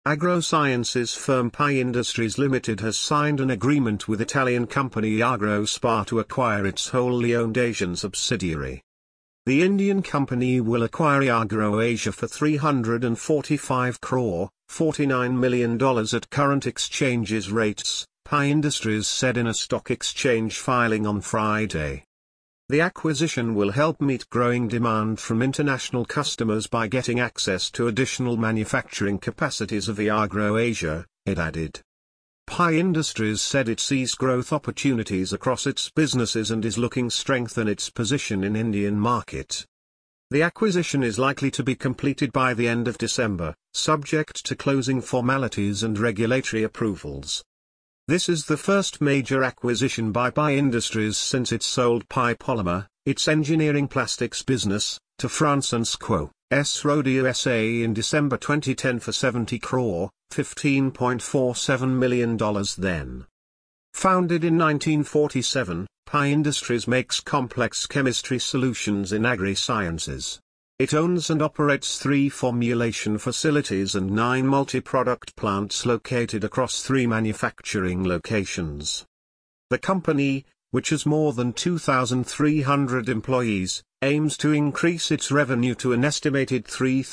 Agrosciences firm Pi Industries Limited has signed an agreement with Italian company AgroSpar to acquire its wholly owned Asian subsidiary. The Indian company will acquire AgroAsia for 345 crore, $49 million at current exchanges rates, Pi Industries said in a stock exchange filing on Friday. The acquisition will help meet growing demand from international customers by getting access to additional manufacturing capacities of the AgroAsia, it added. Pi Industries said it sees growth opportunities across its businesses and is looking to strengthen its position in Indian market. The acquisition is likely to be completed by the end of December, subject to closing formalities and regulatory approvals. This is the first major acquisition by Pi Industries since it sold Pi Polymer, its engineering plastics business, to Francisco S. Roda USA in December 2010 for 70 crore, $15.47 million then. Founded in 1947, Pi Industries makes complex chemistry solutions in agri-sciences. It owns and operates 3 formulation facilities and 9 multi-product plants located across 3 manufacturing locations. The company, which has more than 2,300 employees, aims to increase its revenue to an estimated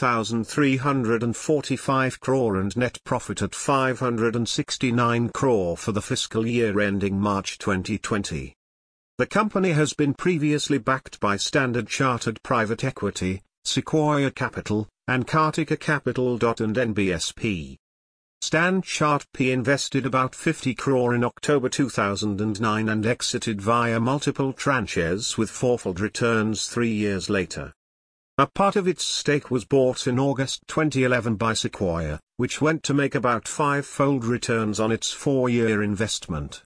3,345 crore and net profit at 569 crore for the fiscal year ending March 2020. The company has been previously backed by Standard Chartered Private Equity, Sequoia Capital, and Kartika Capital. And NBSP. Standard Chartered invested about 50 crore in October 2009 and exited via multiple tranches with fourfold returns 3 years later. A part of its stake was bought in August 2011 by Sequoia, which went to make about 5-fold returns on its 4-year investment.